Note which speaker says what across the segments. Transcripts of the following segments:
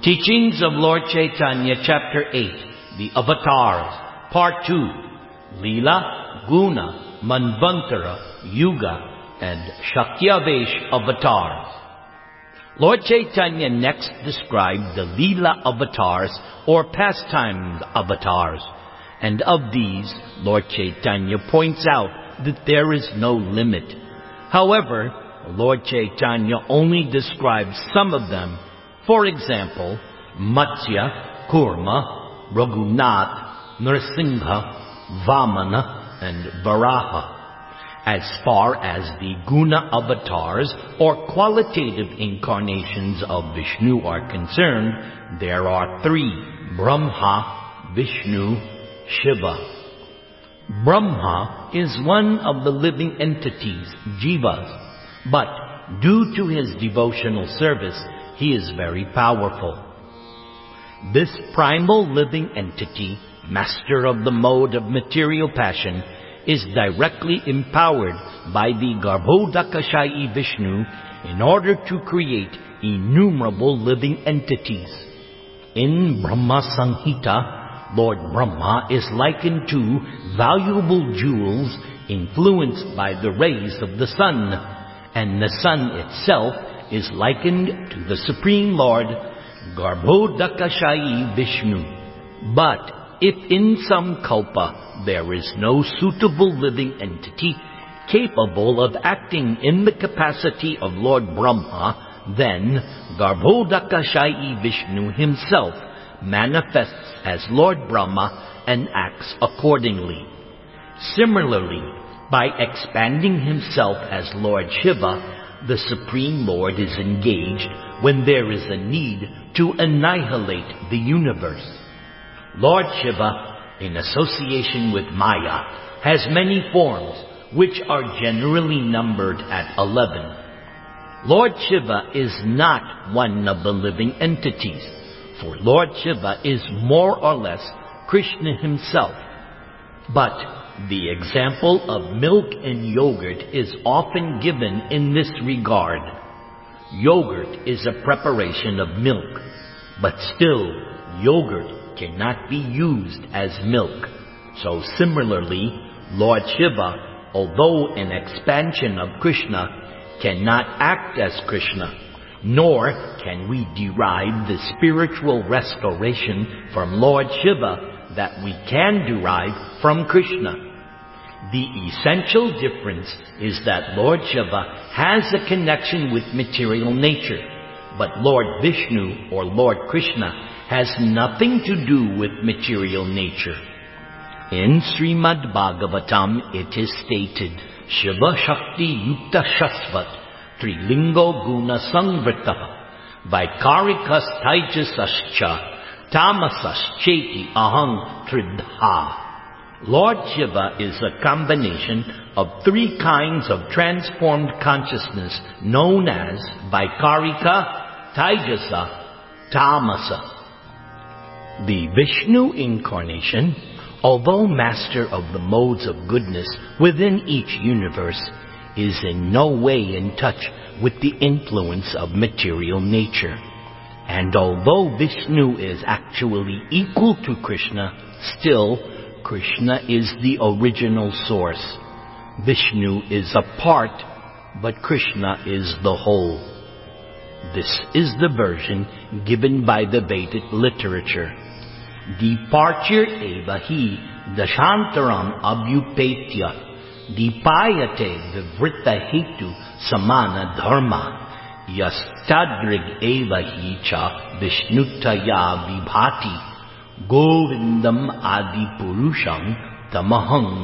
Speaker 1: Teachings of Lord Chaitanya, Chapter 8, The Avatars, Part 2, Leela, Guna, Manvantara, Yuga, and Shakyavesh avatars. Lord Chaitanya next described the Leela avatars or pastime avatars, and of these, Lord Chaitanya points out that there is no limit. However, Lord Chaitanya only describes some of them. For example, Matsya, Kurma, Raghunath, Nrsimha, Vamana, and Varaha. As far as the Guna avatars or qualitative incarnations of Vishnu are concerned, there are three: Brahma, Vishnu, Shiva. Brahma is one of the living entities, jivas, but due to his devotional service, he is very powerful. This primal living entity, master of the mode of material passion, is directly empowered by the Garbhodakashayi Vishnu in order to create innumerable living entities. In Brahma Samhita, Lord Brahma is likened to valuable jewels influenced by the rays of the sun, and the sun itself is likened to the Supreme Lord, Garbhodakashayi Vishnu. But if in some kalpa there is no suitable living entity capable of acting in the capacity of Lord Brahma, then Garbhodakashayi Vishnu himself manifests as Lord Brahma and acts accordingly. Similarly, by expanding himself as Lord Shiva, the Supreme Lord is engaged when there is a need to annihilate the universe. Lord Shiva, in association with Maya, has many forms, which are generally numbered at 11. Lord Shiva is not one of the living entities, for Lord Shiva is more or less Krishna himself. But the example of milk and yogurt is often given in this regard. Yogurt is a preparation of milk, but still, yogurt cannot be used as milk. So similarly, Lord Shiva, although an expansion of Krishna, cannot act as Krishna, nor can we derive the spiritual restoration from Lord Shiva that we can derive from Krishna. The essential difference is that Lord Shiva has a connection with material nature, but Lord Vishnu or Lord Krishna has nothing to do with material nature. In Srimad Bhagavatam it is stated, Shiva Shakti Yukta Shasvat Trilingo Guna Sangvrita Vaikarikas Taijasascha Tamasascheti Ahang Tridha. Lord Shiva is a combination of three kinds of transformed consciousness known as Vaikarika, Taijasa, Tamasa. The Vishnu incarnation, although master of the modes of goodness within each universe, is in no way in touch with the influence of material nature. And although Vishnu is actually equal to Krishna, still Krishna is the original source. Vishnu is a part, but Krishna is the whole. This is the version given by the Vedic literature. Departure eva hi dashantaram abhyupetya dipayate vivrita hetu samana dharma yastadrig eva hi cha vishnutaya vibhati Govindam Adi Purusham Tamaham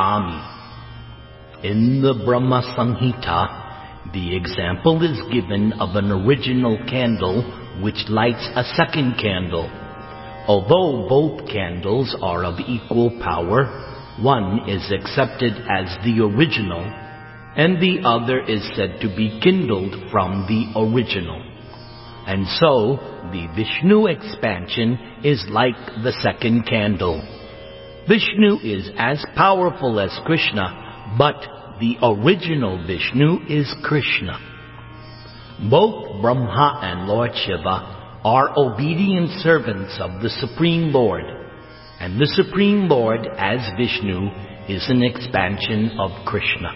Speaker 1: Bhajami. In the Brahma Samhita, the example is given of an original candle which lights a second candle. Although both candles are of equal power, one is accepted as the original, and the other is said to be kindled from the original. And so, the Vishnu expansion is like the second candle. Vishnu is as powerful as Krishna, but the original Vishnu is Krishna. Both Brahma and Lord Shiva are obedient servants of the Supreme Lord, and the Supreme Lord as Vishnu is an expansion of Krishna.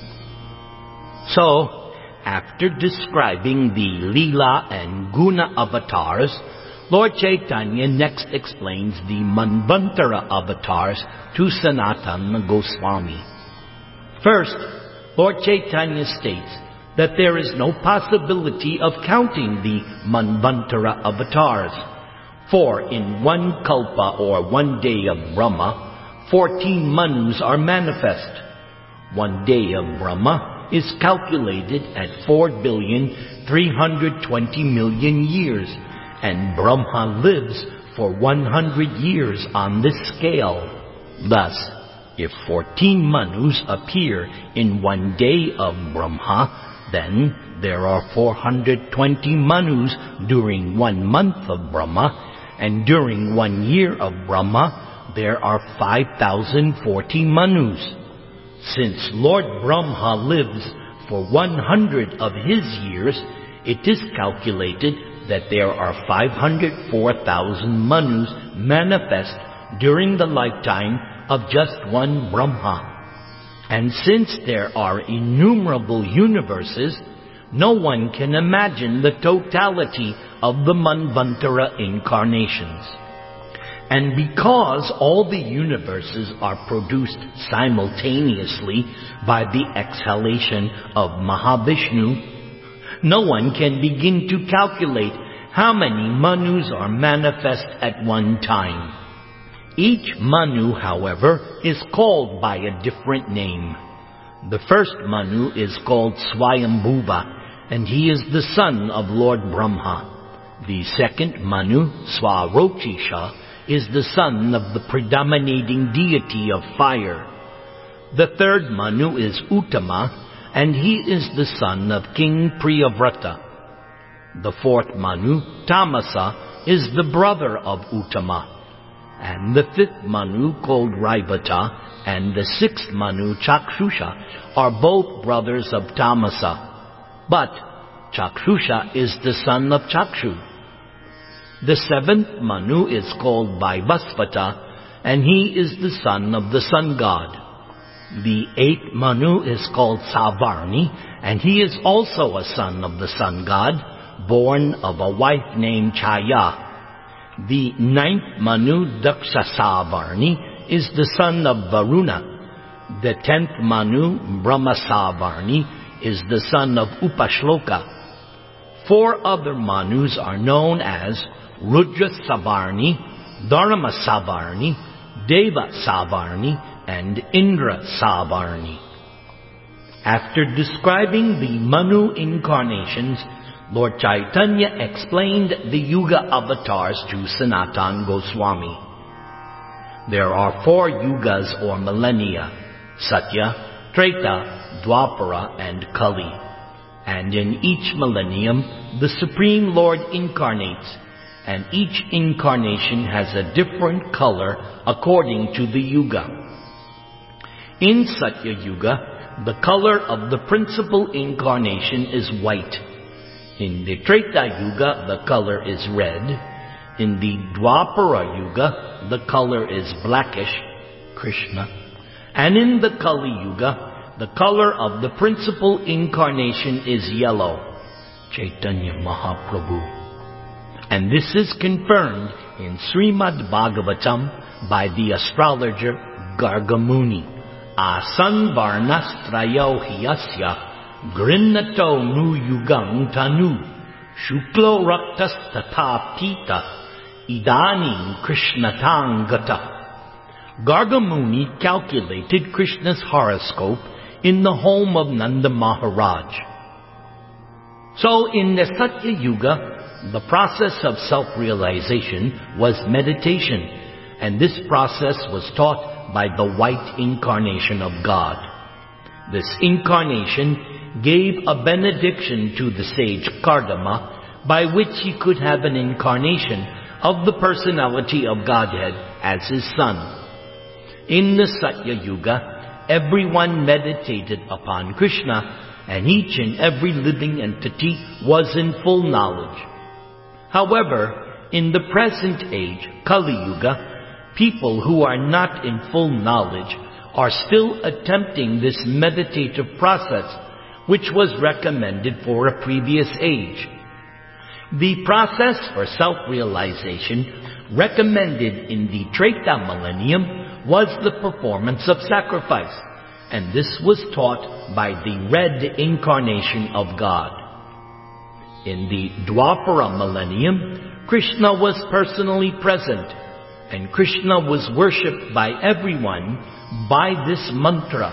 Speaker 1: So, after describing the Leela and Guna avatars, Lord Chaitanya next explains the Manvantara avatars to Sanatana Goswami. First, Lord Chaitanya states that there is no possibility of counting the Manvantara avatars, for in one kalpa or 1 day of Brahma, 14 manus are manifest. 1 day of Brahma is calculated at 4,320,000,000 years, and Brahma lives for 100 years on this scale. Thus, if 14 manus appear in 1 day of Brahma, then there are 420 manus during 1 month of Brahma, and during 1 year of Brahma, there are 5,040 manus. Since Lord Brahma lives for 100 of his years, it is calculated that there are 504,000 manus manifest during the lifetime of just one Brahma. And since there are innumerable universes, no one can imagine the totality of the Manvantara incarnations. And because all the universes are produced simultaneously by the exhalation of Mahavishnu, no one can begin to calculate how many manus are manifest at one time. Each manu, however, is called by a different name. The first manu is called Swayambhuva, and he is the son of Lord Brahma. The second manu, Swarochisha, is the son of the predominating deity of fire. The third manu is Uttama, and he is the son of King Priyavrata. The fourth manu, Tamasa, is the brother of Uttama. And the fifth manu, called Raivata, and the sixth manu, Chakshusha, are both brothers of Tamasa. But Chakshusha is the son of Chakshu. The seventh manu is called Vaivasvata, and he is the son of the sun god. The eighth manu is called Savarni, and he is also a son of the sun god, born of a wife named Chaya. The ninth manu, Dakshasavarni, is the son of Varuna. The 10th manu, Brahmasavarni, is the son of Upashloka. 4 other manus are known as Rudra Savarni, Dharma Savarni, Deva Savarni, and Indra Savarni. After describing the Manu incarnations, Lord Chaitanya explained the Yuga avatars to Sanatana Goswami. There are 4 yugas or millennia: Satya, Treta, Dwapara, and Kali. And in each millennium, the Supreme Lord incarnates, and each incarnation has a different color according to the yuga. In Satya Yuga, the color of the principal incarnation is white. In the Treta Yuga, the color is red. In the Dwapara Yuga, the color is blackish, Krishna. And in the Kali Yuga, the color of the principal incarnation is yellow, Chaitanya Mahaprabhu. And this is confirmed in Srimad Bhagavatam by the astrologer Gargamuni. Asan varnastrayo hiyasya grinnato nu yugang tanu shuklo raktas tatapita idanim krishnatang gata. Gargamuni calculated Krishna's horoscope in the home of Nanda Maharaj. So in the Satya Yuga, the process of self-realization was meditation, and this process was taught by the white incarnation of God. This incarnation gave a benediction to the sage Kardama, by which he could have an incarnation of the personality of Godhead as his son. In the Satya Yuga, everyone meditated upon Krishna, and each and every living entity was in full knowledge. However, in the present age, Kali Yuga, people who are not in full knowledge are still attempting this meditative process, which was recommended for a previous age. The process for self-realization recommended in the Treta Millennium was the performance of sacrifice, and this was taught by the red incarnation of God. In the Dwapara Millennium, Krishna was personally present, and Krishna was worshipped by everyone by this mantra,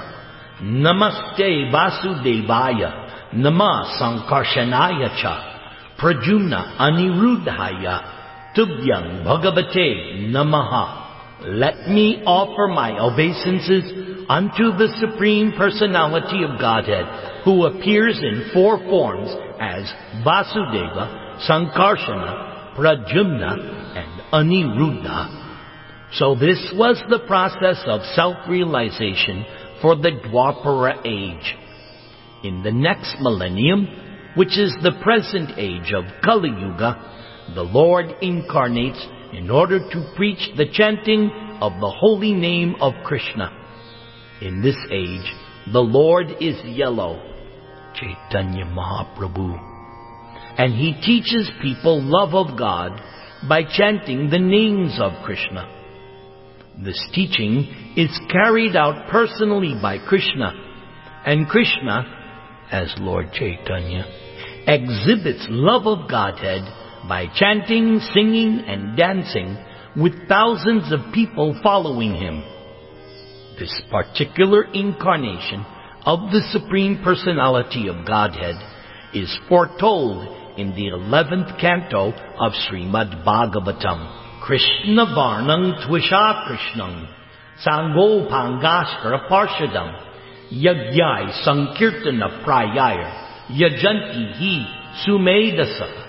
Speaker 1: Namaste Vasudevaya, Nama Sankarshanaya Cha, Pradyumna Anirudhaya, Tubhyam Bhagavate Namaha. Let me offer my obeisances unto the Supreme Personality of Godhead, who appears in four forms as Vasudeva, Sankarsana, Pradyumna, and Aniruddha. So this was the process of self-realization for the Dwapara age. In the next millennium, which is the present age of Kali Yuga, the Lord incarnates in order to preach the chanting of the holy name of Krishna. In this age, the Lord is yellow, Chaitanya Mahaprabhu, and he teaches people love of God by chanting the names of Krishna. This teaching is carried out personally by Krishna, and Krishna, as Lord Chaitanya, exhibits love of Godhead by chanting, singing, and dancing with thousands of people following him. This particular incarnation of the Supreme Personality of Godhead is foretold in the 11th canto of Srimad Bhagavatam. Krishna Varnam Tvisha Krishnam Sango Pangashkara Parshadam Yagyai Sankirtana Prayaya Yajanti Hi Sumedasa.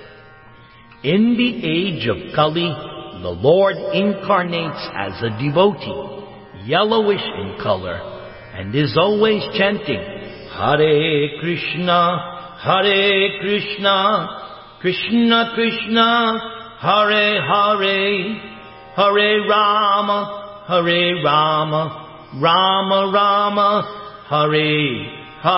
Speaker 1: In the age of Kali, the Lord incarnates as a devotee, yellowish in color, and is always chanting, Hare Krishna, Hare Krishna, Krishna Krishna, Hare Hare, Hare Rama, Hare Rama, Rama Rama, Hare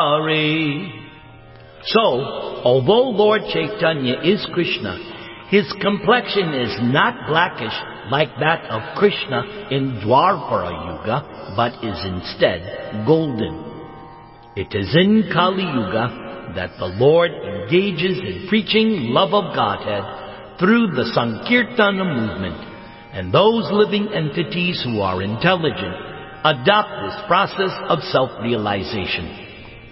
Speaker 1: Hare. So, although Lord Chaitanya is Krishna, his complexion is not blackish like that of Krishna in Dwapara Yuga, but is instead golden. It is in Kali Yuga that the Lord engages in preaching love of Godhead through the Sankirtana movement, and those living entities who are intelligent adopt this process of self-realization.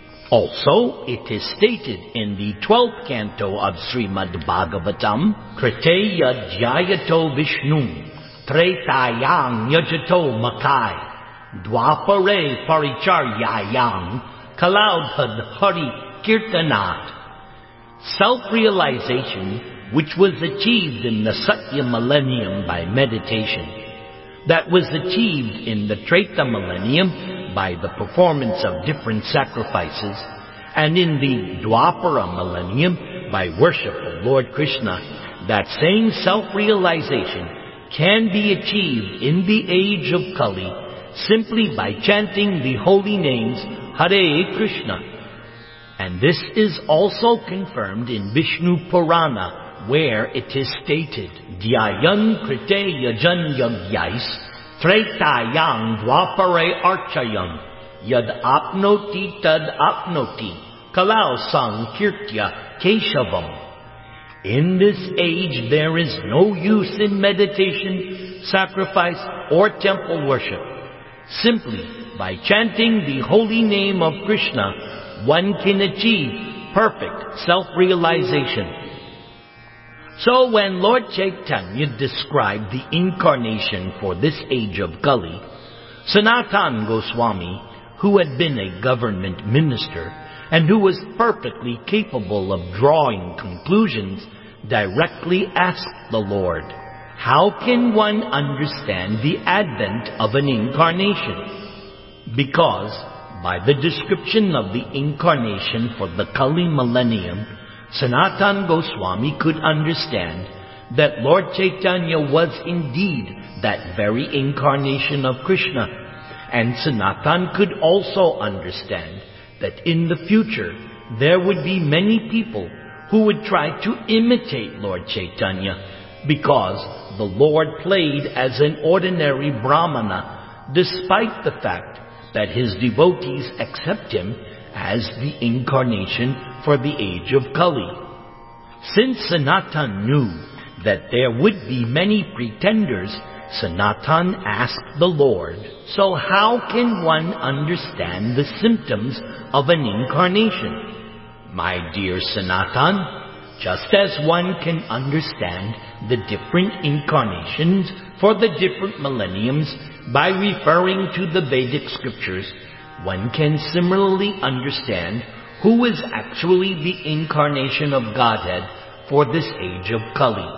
Speaker 1: Also, it is stated in the 12th canto of Srimad Bhagavatam, Kriteya Jyayato Vishnu, Tretayang Yajato Makai, Dwapare Paricharyayang, Kalaudhad Hari Kirtanat. Self-realization, which was achieved in the Satya Millennium by meditation, that was achieved in the Treta Millennium by the performance of different sacrifices, and in the Dwapara Millennium by worship of Lord Krishna, that same self-realization can be achieved in the age of Kali simply by chanting the holy names Hare Krishna. And this is also confirmed in Vishnu Purana, where it is stated, Dhyayan Krite Yajan Yagyais Tretayang Dwapare Archayam Yad Apnoti Tad Apnoti Kalau Sang Kirtya Keshavam. In this age there is no use in meditation, sacrifice, or temple worship. Simply by chanting the holy name of Krishna, one can achieve perfect self-realization. So when Lord Chaitanya described the incarnation for this age of Kali, Sanatana Goswami, who had been a government minister and who was perfectly capable of drawing conclusions, directly asked the Lord, how can one understand the advent of an incarnation? Because by the description of the incarnation for the Kali millennium, Sanatana Goswami could understand that Lord Chaitanya was indeed that very incarnation of Krishna, and Sanatan could also understand that in the future there would be many people who would try to imitate Lord Chaitanya, because the Lord played as an ordinary Brahmana, despite the fact that his devotees accept him as the incarnation for the age of Kali. Since Sanatan knew that there would be many pretenders, Sanatan asked the Lord, "So how can one understand the symptoms of an incarnation?" My dear Sanatan, just as one can understand the different incarnations for the different millenniums by referring to the Vedic scriptures, one can similarly understand who is actually the incarnation of Godhead for this age of Kali.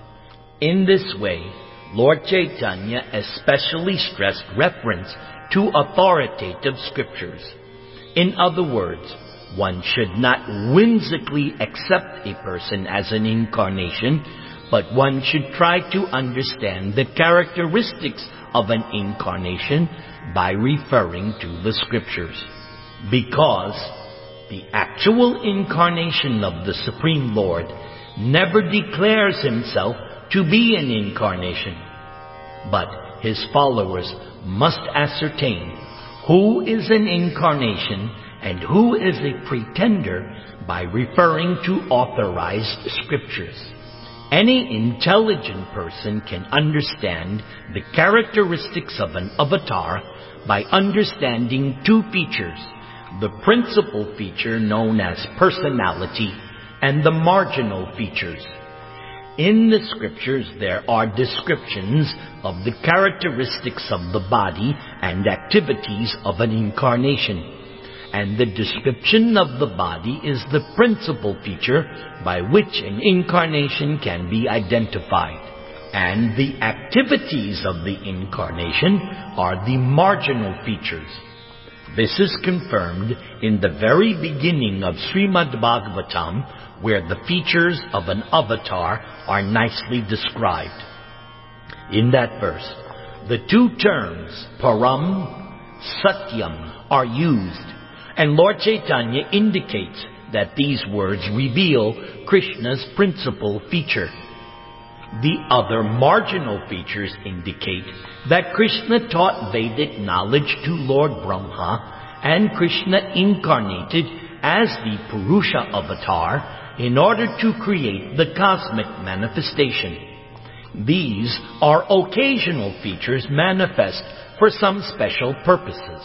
Speaker 1: In this way, Lord Chaitanya especially stressed reference to authoritative scriptures. In other words, one should not whimsically accept a person as an incarnation, but one should try to understand the characteristics of an incarnation by referring to the scriptures. Because the actual incarnation of the Supreme Lord never declares himself to be an incarnation, but his followers must ascertain who is an incarnation and who is a pretender by referring to authorized scriptures. Any intelligent person can understand the characteristics of an avatar by understanding two features: the principal feature known as personality and the marginal features. In the scriptures there are descriptions of the characteristics of the body and activities of an incarnation, and the description of the body is the principal feature by which an incarnation can be identified, and the activities of the incarnation are the marginal features. This is confirmed in the very beginning of Srimad Bhagavatam, where the features of an avatar are nicely described. In that verse, the two terms Param, Satyam are used, and Lord Chaitanya indicates that these words reveal Krishna's principal feature. The other marginal features indicate that Krishna taught Vedic knowledge to Lord Brahma, and Krishna incarnated as the Purusha avatar in order to create the cosmic manifestation. These are occasional features manifest for some special purposes.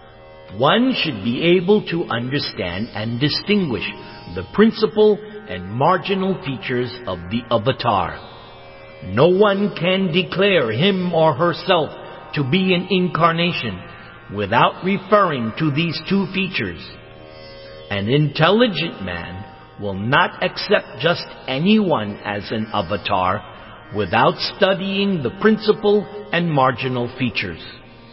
Speaker 1: One should be able to understand and distinguish the principal and marginal features of the avatar. No one can declare him or herself to be an incarnation without referring to these two features. An intelligent man will not accept just anyone as an avatar without studying the principal and marginal features.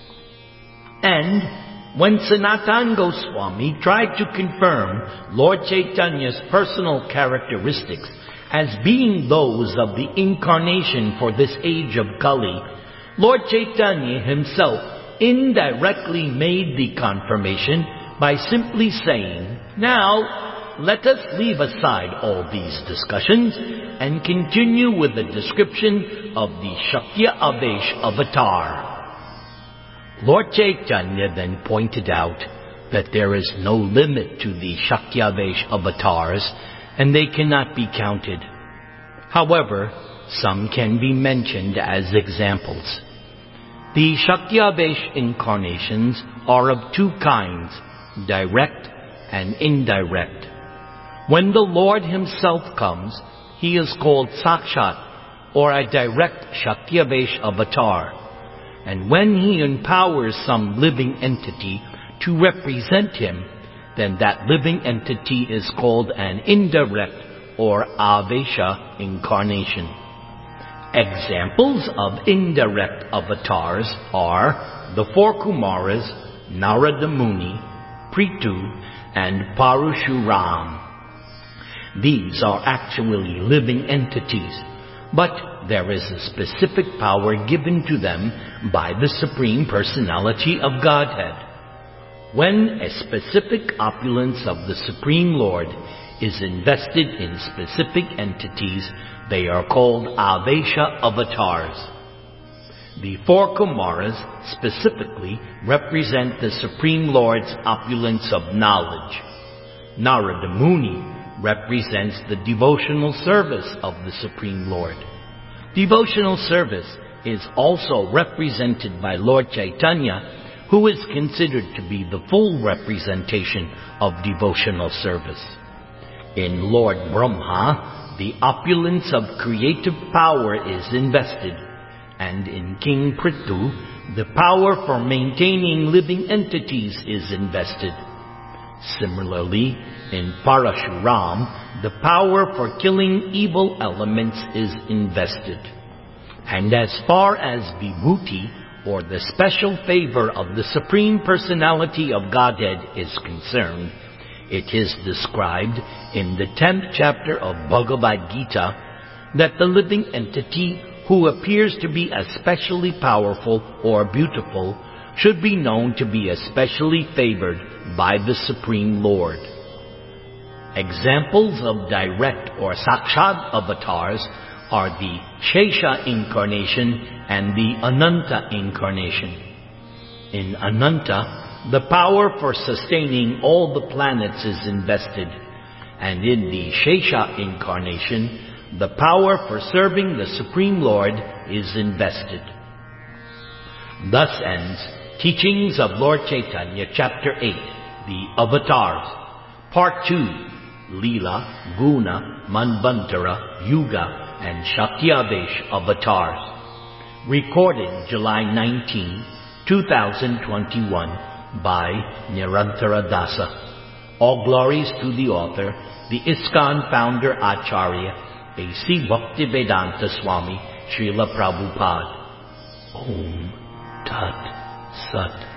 Speaker 1: And when Sanatana Goswami tried to confirm Lord Chaitanya's personal characteristics as being those of the incarnation for this age of Kali, Lord Chaitanya himself indirectly made the confirmation by simply saying, "Now, let us leave aside all these discussions and continue with the description of the Shakyavesh avatar." Lord Chaitanya then pointed out that there is no limit to the Shakyavesh avatars and they cannot be counted. However, some can be mentioned as examples. The Shakyavesh incarnations are of two kinds, direct and indirect. When the Lord himself comes, he is called Sakshat, or a direct Shakyavesh avatar. And when he empowers some living entity to represent him, then that living entity is called an indirect or Avesha incarnation. Examples of indirect avatars are the four Kumaras, Narada Muni, Prithu, and Parashuram. These are actually living entities, but there is a specific power given to them by the Supreme Personality of Godhead. When a specific opulence of the Supreme Lord is invested in specific entities, they are called Avesha avatars. The four Kumaras specifically represent the Supreme Lord's opulence of knowledge. Narada Muni represents the devotional service of the Supreme Lord. Devotional service is also represented by Lord Chaitanya, who is considered to be the full representation of devotional service. In Lord Brahma, the opulence of creative power is invested, and in King Prithu, the power for maintaining living entities is invested. Similarly, in Parashuram, the power for killing evil elements is invested. And as far as Vibhuti, or the special favor of the Supreme Personality of Godhead, is concerned, it is described in the 10th chapter of Bhagavad Gita that the living entity who appears to be especially powerful or beautiful should be known to be especially favored by the Supreme Lord. Examples of direct or Sakshad avatars are the Shesha incarnation and the Ananta incarnation. In Ananta, the power for sustaining all the planets is invested, and in the Shesha incarnation, the power for serving the Supreme Lord is invested. Thus ends Teachings of Lord Chaitanya, Chapter 8, the Avatars, Part 2, Leela, Guna, Manvantara, Yuga, and Shakyavesh Avatars. Recorded July 19, 2021 by Nirantara Dasa. All glories to the author, the ISKCON founder Acharya, A.C. Bhaktivedanta Swami, Srila Prabhupada. Om Tat Sat.